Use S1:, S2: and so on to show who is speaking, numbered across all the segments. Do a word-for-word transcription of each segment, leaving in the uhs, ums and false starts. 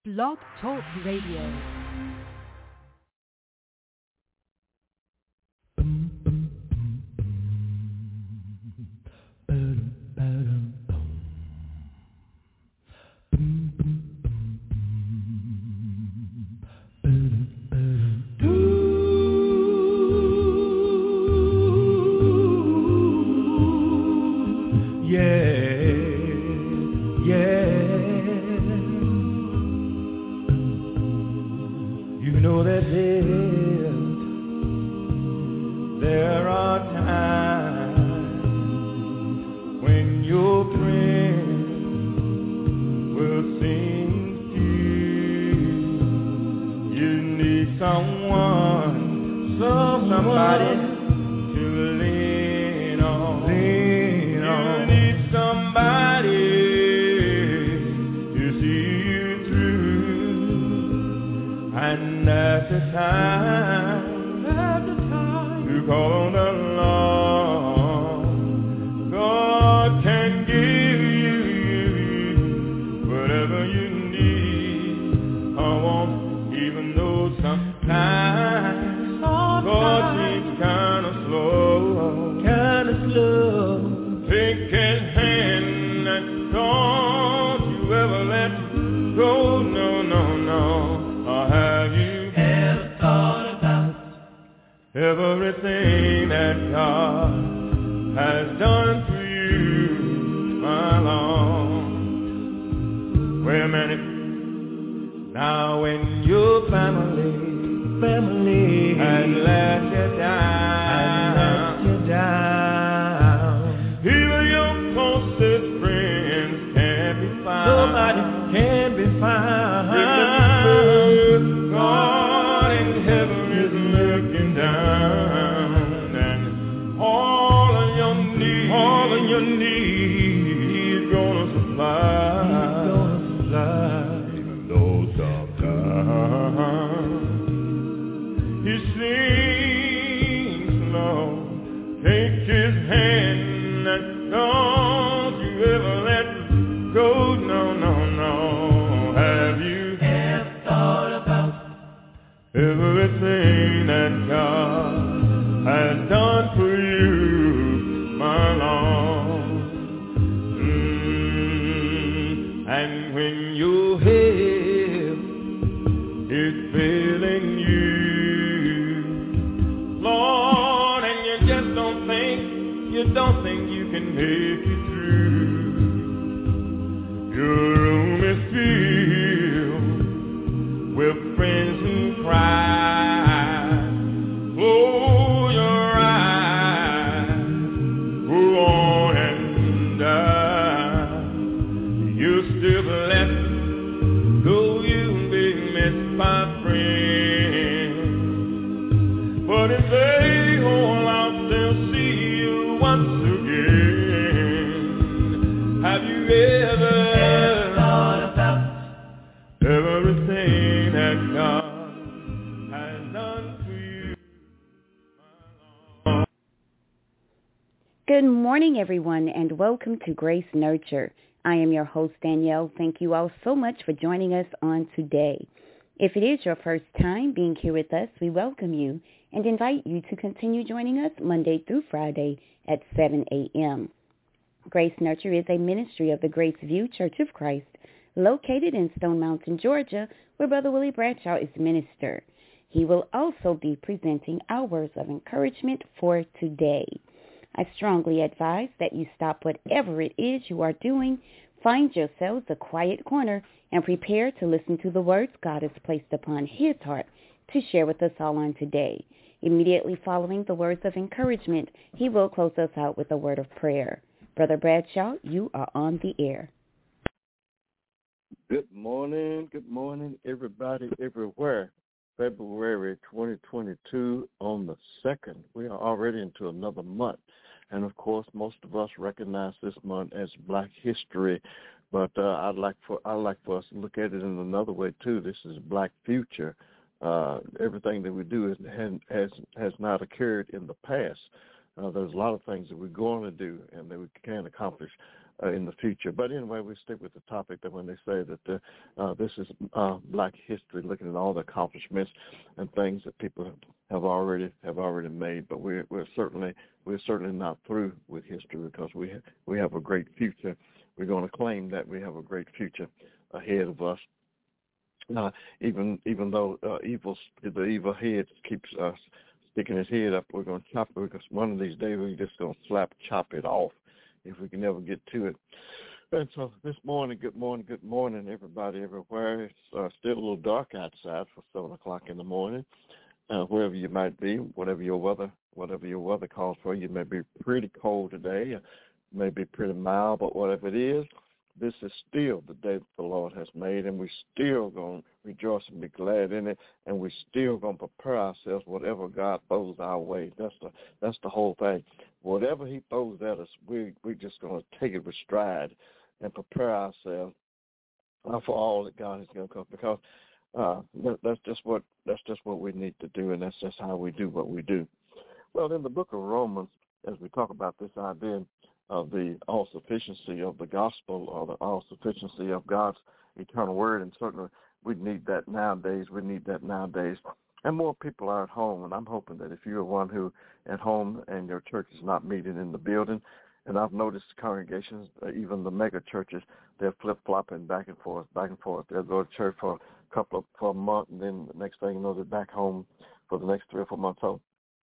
S1: Blog Talk Radio.
S2: Everything that God has done for you, my Lord. Wait a minute. Now when your family, family has let you down, has let you down. Even your closest friends can't be found. Nobody can be found. Remember, God in heaven is looking down, and all of your needs, all of your needs, He's gonna supply. He's gonna supply. Even though sometimes He seems slow, take His hand and don't you ever let go. No, no, no. Have you ever thought about everything that God has done for you, my Lord? Mm, and when your head is failing you, Lord, and you just don't think, you don't think you can make it through. Your room is filled with friends who cry. Close your eyes, go on and die. You're still left, though you've been missed by friends. But if they hold out, they'll see you once again. Have you ever, ever thought about everything that God has done for you?
S3: Good morning, everyone, and welcome to Grace Nurture. I am your host, Danielle. Thank you all so much for joining us on today. If it is your first time being here with us, we welcome you and invite you to continue joining us Monday through Friday at seven a.m. Grace Nurture is a ministry of the Grace View Church of Christ, located in Stone Mountain, Georgia, where Brother Willie Bradshaw is minister. He will also be presenting our words of encouragement for today. I strongly advise that you stop whatever it is you are doing, find yourselves a quiet corner, and prepare to listen to the words God has placed upon His heart to share with us all on today. Immediately following the words of encouragement, He will close us out with a word of prayer. Brother Bradshaw, you are on the air.
S4: Good morning, good morning, everybody, everywhere. February twenty twenty-two on the second. We are already into another month. And, of course, most of us recognize this month as Black History. But uh, I'd like for I'd like for us to look at it in another way, too. This is Black Future. Uh, everything that we do is, has, has not occurred in the past. Uh, there's a lot of things that we're going to do and that we can accomplish uh, in the future. But anyway, we stick with the topic that when they say that the, uh, this is uh, Black history, looking at all the accomplishments and things that people have already have already made. But we're we're certainly we're certainly not through with history, because we ha- we have a great future. We're going to claim that we have a great future ahead of us. Uh, even even though uh, evil, the evil head keeps us sticking his head up, we're going to chop it, because one of these days we're just going to slap, chop it off if we can never get to it. And so this morning, good morning, good morning, everybody everywhere. It's uh, still a little dark outside for seven o'clock in the morning. Uh, wherever you might be, whatever your weather, whatever your weather calls for, you may be pretty cold today, uh, may be pretty mild, but whatever it is, this is still the day that the Lord has made, and we're still going to rejoice and be glad in it, and we're still going to prepare ourselves whatever God throws our way. That's the that's the whole thing. Whatever he throws at us, we, we're just going to take it with stride and prepare ourselves uh, for all that God is going to come, because uh, that, that's just what that's just what we need to do, and that's just how we do what we do. Well, in the book of Romans, as we talk about this idea of the all-sufficiency of the gospel, or the all-sufficiency of God's eternal word, and certainly we need that nowadays. We need that nowadays. And more people are at home, and I'm hoping that if you're one who at home and your church is not meeting in the building, and I've noticed congregations, uh, even the mega churches, they're flip-flopping back and forth, back and forth. They'll go to church for a couple of, for a month, and then the next thing you know, they're back home for the next three or four months. So,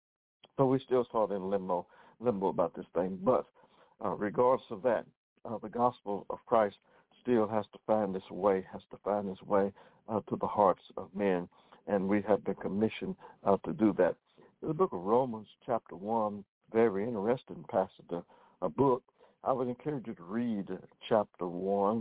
S4: so we still sort of in limbo, limbo about this thing. But uh, regardless of that, uh, the gospel of Christ still has to find its way, has to find its way uh, to the hearts of men, and we have been commissioned uh, to do that. In the book of Romans, chapter one, very interesting passage, a, a book. I would encourage you to read chapter one,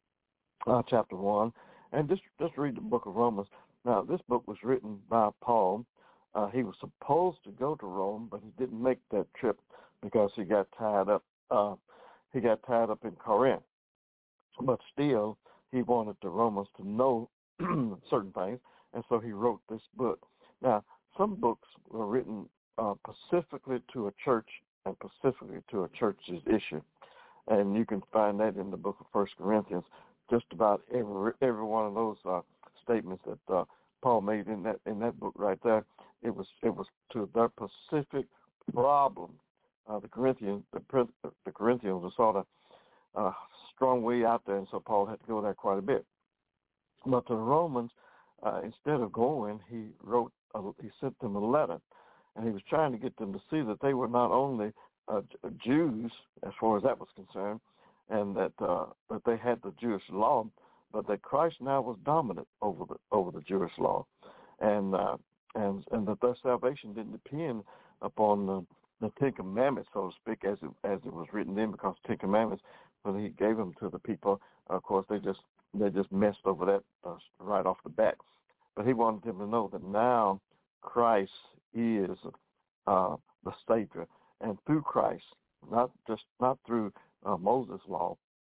S4: uh, chapter one, and just just read the book of Romans. Now, this book was written by Paul. Uh, he was supposed to go to Rome, but he didn't make that trip because he got tied up. Uh, he got tied up in Corinth. But still, he wanted the Romans to know certain things, and so he wrote this book. Now, some books were written uh, specifically to a church and specifically to a church's issue, and you can find that in the book of First Corinthians. Just about every every one of those uh, statements that uh, Paul made in that in that book right there, it was it was to their specific problem. Uh, the Corinthians, the, the Corinthians were sort of uh, strong way out there, and so Paul had to go there quite a bit. But the Romans, uh, instead of going, he wrote, a, he sent them a letter, and he was trying to get them to see that they were not only uh, Jews, as far as that was concerned, and that uh, that they had the Jewish law, but that Christ now was dominant over the over the Jewish law, and uh, and and that their salvation didn't depend upon the, the Ten Commandments, so to speak, as it, as it was written in, because Ten Commandments, when he gave them to the people, of course they just they just messed over that uh, right off the bat. But he wanted them to know that now Christ is uh, the Savior, and through Christ, not just not through uh, Moses' law,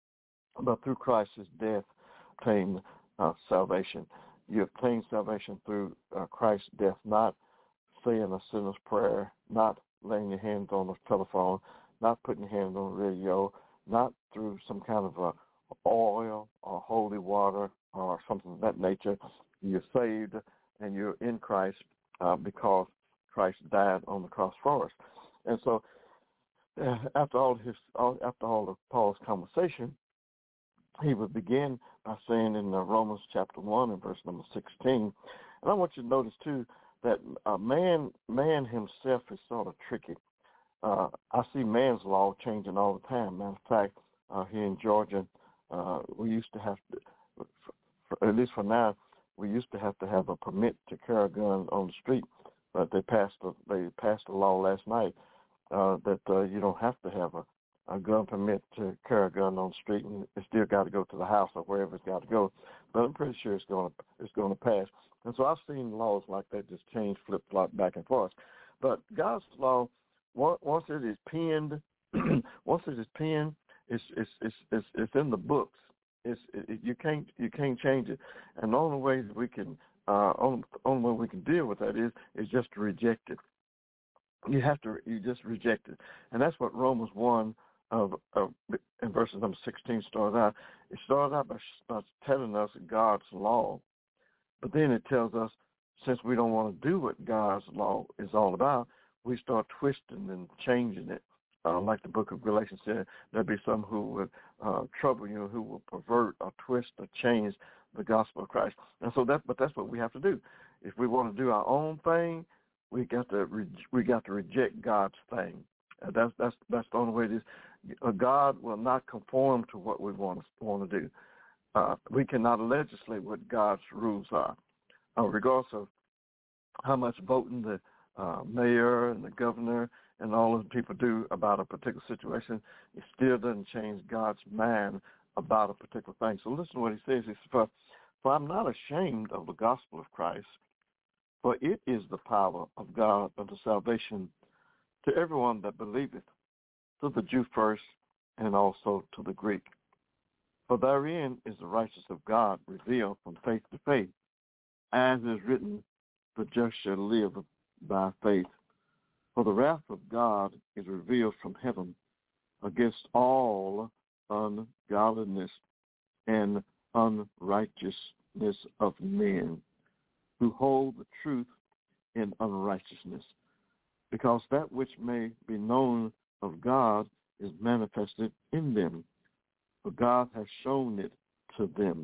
S4: but through Christ's death, obtain uh, salvation. You obtain salvation through uh, Christ's death, not saying a sinner's prayer, not laying your hands on the telephone, not putting your hands on the radio, not through some kind of a oil or holy water or something of that nature. You're saved and you're in Christ uh, because Christ died on the cross for us. And so, uh, after all his, all, after all of Paul's conversation, he would begin by saying in uh, Romans chapter one and verse number sixteen, and I want you to notice too that uh, man, man himself is sort of tricky. Uh, I see man's law changing all the time. Matter of fact, uh, here in Georgia, uh, we used to have to, for, for, at least for now, we used to have to have a permit to carry a gun on the street. But they passed a, they passed a law last night uh, that uh, you don't have to have a, a gun permit to carry a gun on the street, and it's still got to go to the house or wherever it's got to go. But I'm pretty sure it's going to it's going to pass. And so I've seen laws like that just change, flip flop back and forth. But God's law, once it is penned, once it is penned, it's it's it's it's, it's in the books. It's it, you can't you can't change it. And the only way that we can uh, only, only way we can deal with that is is just to reject it. You have to you just reject it, and that's what Romans one of, of in verses number sixteen started out. It started out by, by telling us God's law, but then it tells us since we don't want to do what God's law is all about, we start twisting and changing it. Uh, like the book of Galatians said, there'll be some who would uh, trouble you, who will pervert or twist or change the gospel of Christ. And so that, but that's what we have to do. If we want to do our own thing, we got to re- we got to reject God's thing. Uh, that's that's that's the only way it is. Uh, God will not conform to what we want to want to do. Uh, we cannot legislate what God's rules are, uh, regardless of how much voting the uh, mayor and the governor and all of the people do about a particular situation. It still doesn't change God's mind about a particular thing. So listen to what he says. He says, for, for I'm not ashamed of the gospel of Christ, for it is the power of God unto salvation to everyone that believeth, to the Jew first, and also to the Greek. For therein is the righteousness of God revealed from faith to faith, as is written, the just shall live by faith. For the wrath of God is revealed from heaven against all ungodliness and unrighteousness of men who hold the truth in unrighteousness, because that which may be known of God is manifested in them, for God has shown it to them.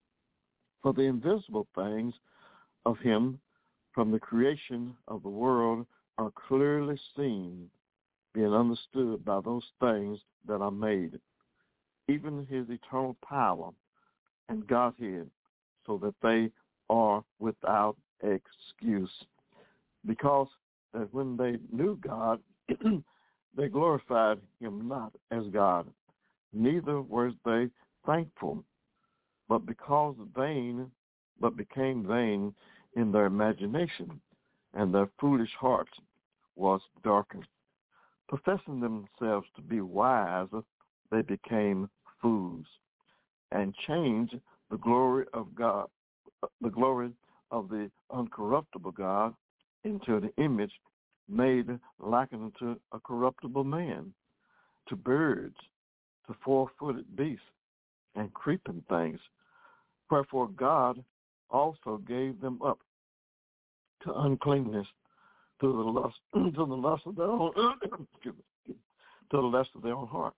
S4: For the invisible things of him from the creation of the world are clearly seen, being understood by those things that are made, even his eternal power and Godhead, so that they are without excuse. Because that when they knew God, they glorified him not as God, neither were they thankful, but because vain, but became vain in their imagination, and their foolish hearts was darkened. Professing themselves to be wise, they became fools, and changed the glory of God, the glory of the uncorruptible God, into the image made like unto a corruptible man, to birds, to four-footed beasts, and creeping things. Wherefore God also gave them up to uncleanness, to the lust, to the lust of their own, excuse me, to the lust of their own heart,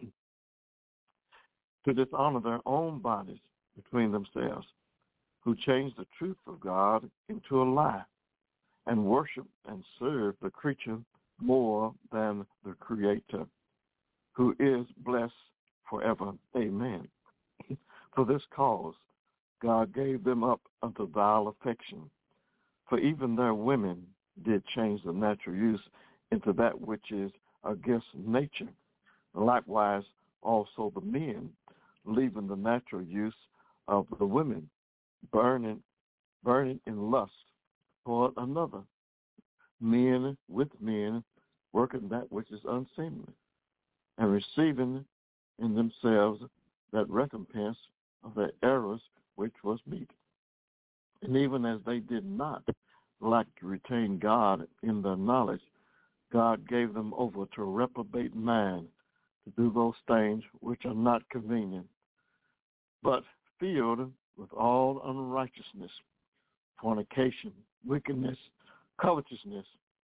S4: to dishonor their own bodies between themselves, who changed the truth of God into a lie, and worship and serve the creature more than the Creator, who is blessed forever. Amen. For this cause God gave them up unto vile affection, for even their women did change the natural use into that which is against nature. Likewise also the men, leaving the natural use of the women, burning, burning in lust for another, men with men, working that which is unseemly, and receiving in themselves that recompense of their errors which was meet. And even as they did not like to retain God in their knowledge, God gave them over to a reprobate mind to do those things which are not convenient, but filled with all unrighteousness, fornication, wickedness, covetousness,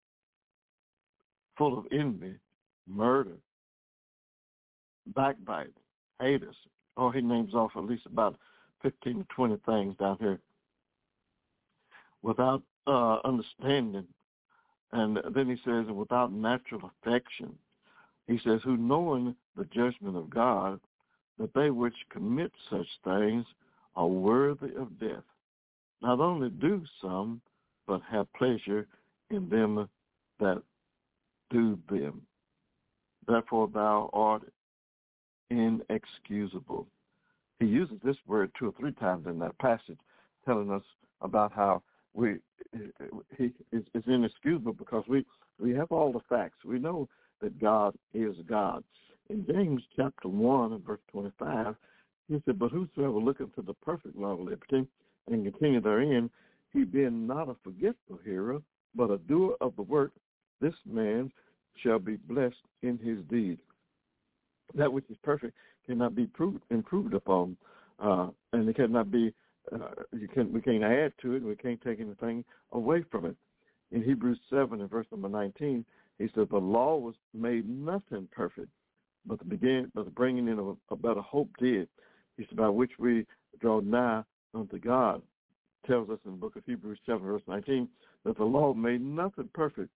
S4: full of envy, murder, backbite, haters. Oh, he names off at least about fifteen to twenty things down here. Without uh, understanding, and then he says, without natural affection, he says, who knowing the judgment of God, that they which commit such things are worthy of death, not only do some, but have pleasure in them that do them. Therefore thou art inexcusable. He uses this word two or three times in that passage, telling us about how we he is inexcusable because we, we have all the facts. We know that God is God. In James chapter one and verse twenty-five, he said, but whosoever looketh to the perfect law of liberty and continue therein, he being not a forgetful hearer, but a doer of the work, this man shall be blessed in his deed. that which is perfect cannot be proved, improved upon, uh, and it cannot be. Uh, you can we can't add to it. We can't take anything away from it. In Hebrews seven and verse number nineteen, he said, "The law was made nothing perfect, but the begin, but the bringing in of a, a better hope did." He said, "By which we draw nigh unto God." Tells us in the book of Hebrews seven verse nineteen that the law made nothing perfect,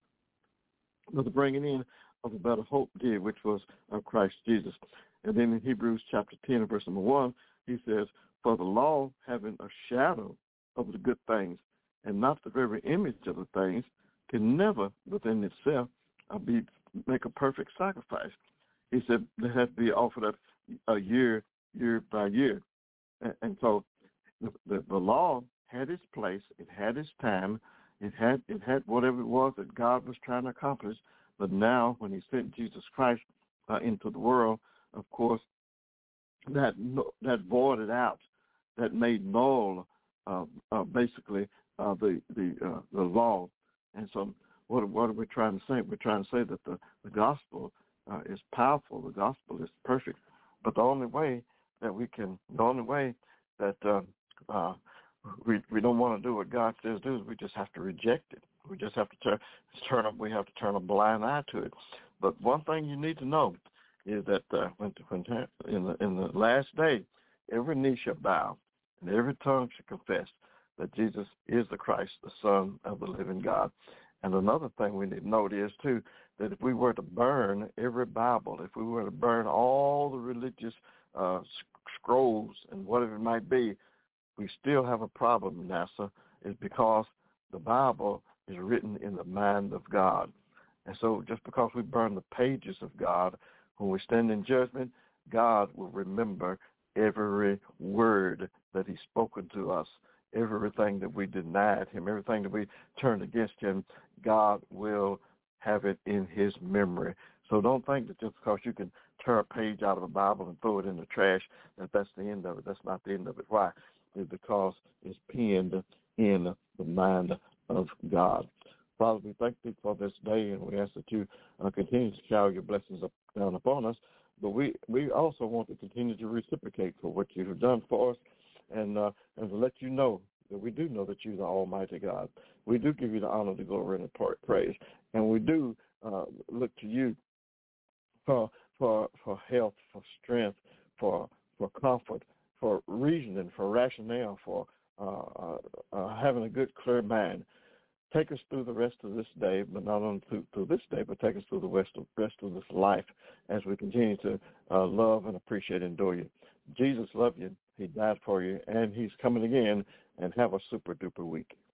S4: but the bringing in of a better hope did, which was of Christ Jesus. And then in Hebrews chapter ten and verse number one, he says, "For the law, having a shadow of the good things, and not the very image of the things, can never within itself uh, be make a perfect sacrifice." He said there has to be offered up a year, year by year. And, and so the, the, the law had its place, it had its time, it had it had whatever it was that God was trying to accomplish. But now, when he sent Jesus Christ uh, into the world, of course, that that voided out, that made null, uh, uh, basically, uh, the the uh, the law. And so, what what are we trying to say? We're trying to say that the the gospel uh, is powerful. The gospel is perfect. But the only way that we can, the only way that uh, uh, we we don't want to do what God says do is we just have to reject it. We just have to turn turn up. We have to turn a blind eye to it. But one thing you need to know is that uh, when, when in the in the last day, every knee shall bow and every tongue shall confess that Jesus is the Christ, the Son of the living God. And another thing we need to note is too that if we were to burn every Bible, if we were to burn all the religious uh, scrolls and whatever it might be, we still have a problem, NASA, is because the Bible is written in the mind of God. And so just because we burn the pages of God, when we stand in judgment, God will remember every word that he's spoken to us, everything that we denied him, everything that we turned against him. God will have it in his memory. So don't think that just because you can tear a page out of a Bible and throw it in the trash, that that's the end of it. That's not the end of it. Why? It's because it's penned in the mind of God. Father, we thank you for this day, and we ask that you uh, continue to shower your blessings up, down upon us. But we, we also want to continue to reciprocate for what you have done for us, and uh, and to let you know that we do know that you're the Almighty God. We do give you the honor, the glory, and the praise, and we do uh, look to you for for for health, for strength, for for comfort, for reasoning, for rationale, for uh, uh, uh, having a good, clear mind. Take us through the rest of this day, but not only through, through this day, but take us through the rest of, rest of this life as we continue to uh, love and appreciate and adore you. Jesus loved you. He died for you, and he's coming again, and have a super-duper week.